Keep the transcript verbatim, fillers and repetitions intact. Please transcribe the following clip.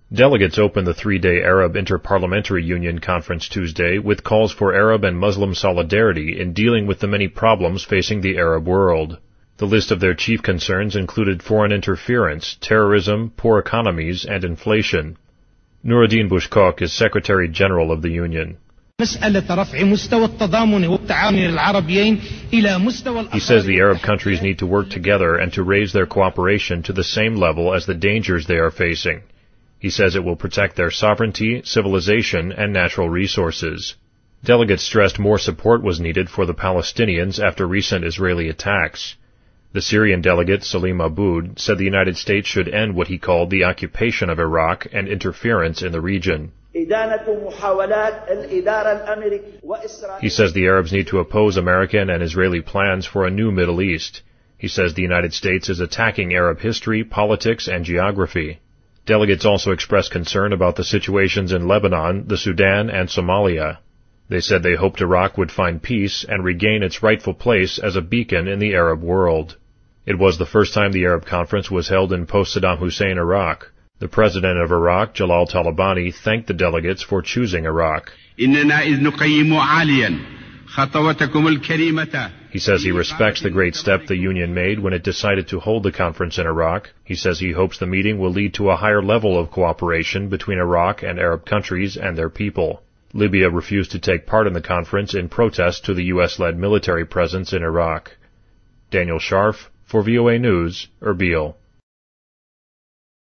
Delegates opened the three-day Arab Inter-Parliamentary Union Conference Tuesday with calls for Arab and Muslim solidarity in dealing with the many problems facing the Arab world. The list of their chief concerns included foreign interference, terrorism, poor economies, and inflation. Nuruddin Bushkok is Secretary General of the Union. He says the Arab countries need to work together and to raise their cooperation to the same level as the dangers they are facing. He says it will protect their sovereignty, civilization, and natural resources. Delegates stressed more support was needed for the Palestinians after recent Israeli attacks. The Syrian delegate, Salim Aboud, said the United States should end what he called the occupation of Iraq and interference in the region. He says the Arabs need to oppose American and Israeli plans for a new Middle East. He says the United States is attacking Arab history, politics, and geography. Delegates also expressed concern about the situations in Lebanon, the Sudan, and Somalia. They said they hoped Iraq would find peace and regain its rightful place as a beacon in the Arab world. It was the first time the Arab Conference was held in post-Saddam Hussein Iraq. The president of Iraq, Jalal Talabani, thanked the delegates for choosing Iraq. He says he respects the great step the Union made when it decided to hold the conference in Iraq. He says he hopes the meeting will lead to a higher level of cooperation between Iraq and Arab countries and their people. Libya refused to take part in the conference in protest to the U S-led military presence in Iraq. Daniel Scharf, for V O A News, Erbil.